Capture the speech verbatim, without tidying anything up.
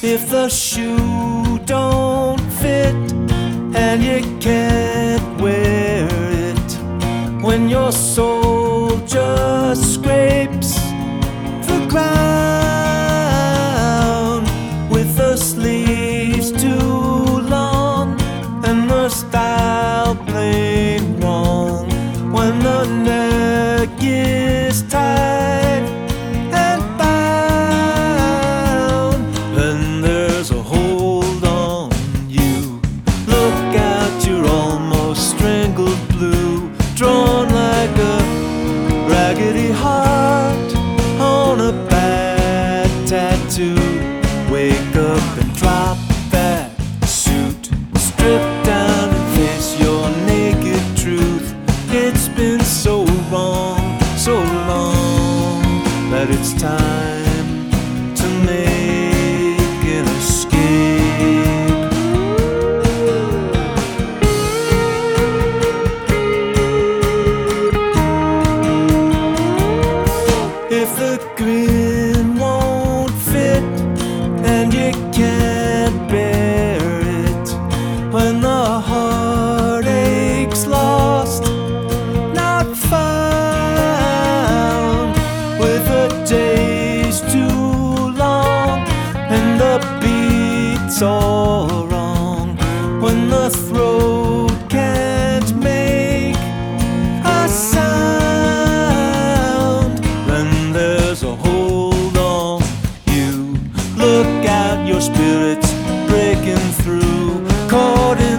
If the shoe don't fit and you can't wear it, when your soul just scrapes the ground, with the sleeves too long and the style plain wrong, when the neck is tight and bound, then there's a hold on you. Look out, you're almost strangled blue, drawn like a raggedy heart on a bad tattoo. Wake up and drop that suit, strip down and face your naked truth. It's been so wrong, so long, that it's time to make an escape. If the grin won't fit and you can't bear it, when the heartache's lost, not found, with the days too long and the beats all wrong, when the throat can't make a sound, then there's a hold on you. Look out, your spirit's breaking through, caught in